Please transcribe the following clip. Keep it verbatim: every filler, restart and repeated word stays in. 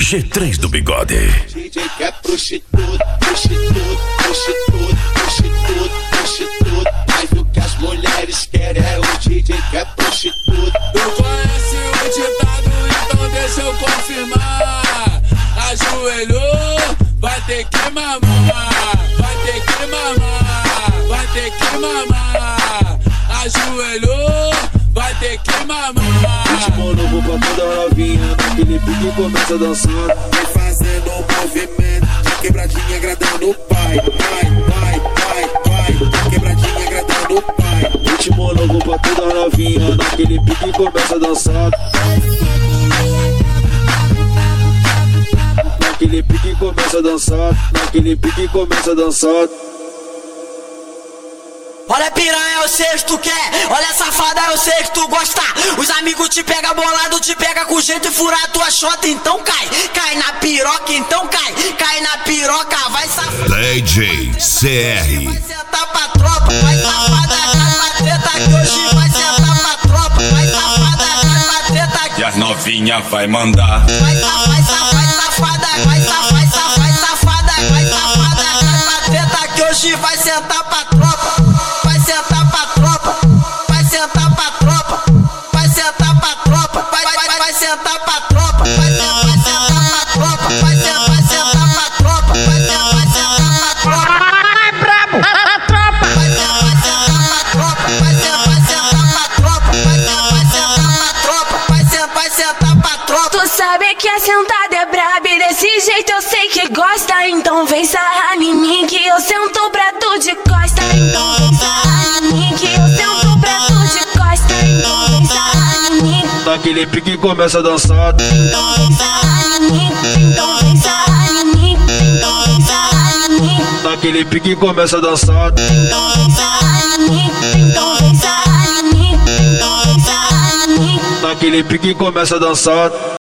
G três do Bigode. D J quer prostituta, prostituta, prostituta, prostituta, prostituta. Mas o que as mulheres querem é o D J quer prostituta. Tu conhece o ditado, então deixa eu confirmar. Ajoelhou, vai ter que mamar, vai ter que mamar, vai ter que mamar. Ajoelhou, vai ter que mamar. Ritmo novo pra toda novinha, naquele pique começa a dançar. Vem fazendo um movimento de quebradinha agradando o pai. Vai, vai, vai, vai, quebradinha agradando o pai. Ritmo novo pra toda novinha, naquele pique começa a dançar. Naquele pique começa a dançar, naquele pique começa a dançar. Olha piranha, eu sei que tu quer. Olha safada, eu sei que tu gosta. Os amigos te pega bolado, te pega com jeito e fura a tua chota. Então cai, cai na piroca, então cai. Cai na piroca, vai safada. D J C R. Vai sentar pra tropa, vai safada, cai na treta que hoje vai sentar pra tropa. Vai safada, cai na treta que e as novinha vai mandar. Vai safada, vai safada, vai safada, vai safada, vai safada, cai na treta que hoje vai sentar pra tropa. Vai sentar pra tropa, vai sentar pra tropa, vai sentar pra tropa, vai, vai, vai sentar pra tropa, vai sentar, vai sentar pra tropa, vai sentar, vai sentar pra tropa, vai sentar, vai sentar pra tropa. Ai, brabo, a tropa. Vai sentar, vai sentar pra tropa, vai sentar, vai sentar pra tropa, vai sentar, vai sentar pra tropa, vai sentar, vai sentar pra tropa. Tu sabe que a sentada é braba e desse jeito eu sei que gosta. Então vem sarrar em mim que eu sento pra tu de costa. Então vem sarrar em mim que eu sento pra tu de costa. Então vem sarrar em mim. Naquele pique começa a dançar. Então vem sarrar em mim. Então vem sarrar em mim. Então vem sarrar em mim. Naquele pique começa a dançar. Então vem sarrar em mim. Então vem sarrar em mim. Então vem sarrar em mim. Naquele pique começa a dançar.